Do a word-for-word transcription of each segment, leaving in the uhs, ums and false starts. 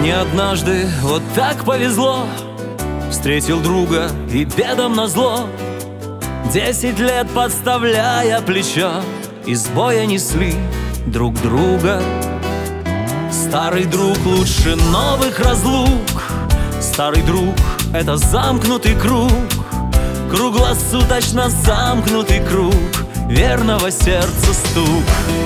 Мне однажды вот так повезло, встретил друга и бедам назло. Десять лет подставляя плечо, из боя несли друг друга. Старый друг лучше новых разлук. Старый друг — это замкнутый круг, круглосуточно замкнутый круг верного сердца стук.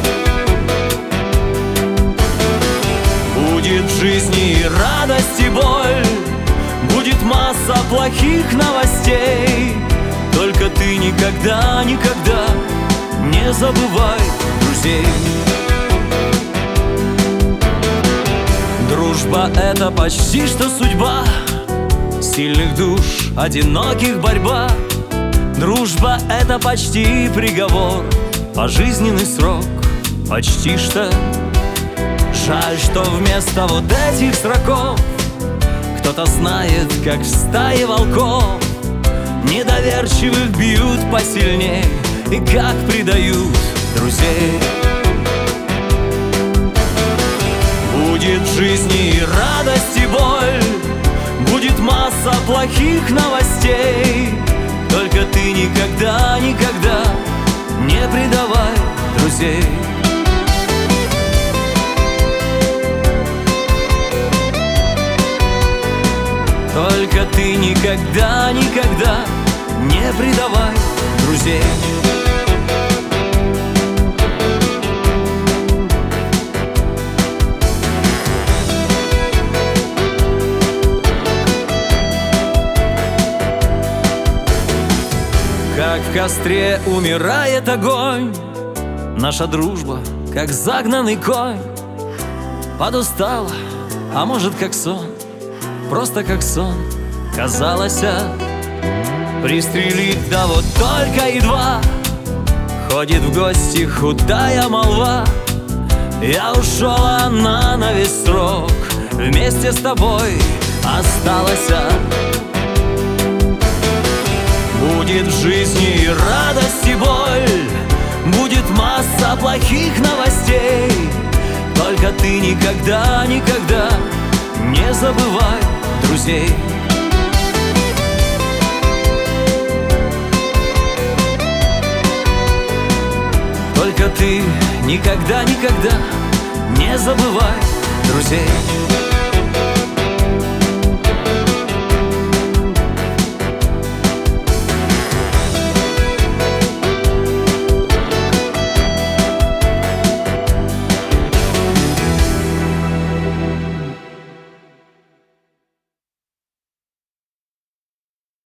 Будет в жизни и радость, и боль, будет масса плохих новостей. Только ты никогда, никогда не забывай друзей. Дружба — это почти что судьба, сильных душ, одиноких борьба. Дружба — это почти приговор, пожизненный срок, почти что. Жаль, что вместо вот этих строков кто-то знает, как в стае волков недоверчивых бьют посильней и как предают друзей. Будет в жизни и радость, и боль, будет масса плохих новостей. Только ты никогда, никогда не предавай друзей. Только ты никогда, никогда не предавай друзей. Как в костре умирает огонь, наша дружба, как загнанный конь. Подустала, а может как сон, просто как сон казалось. Пристрелить, да вот только едва ходит в гости худая молва. Я ушел, она на весь срок вместе с тобой осталась. Будет в жизни и радость, и боль, будет масса плохих новостей. Только ты никогда, никогда не забывай друзей. Только ты никогда, никогда не забывай друзей.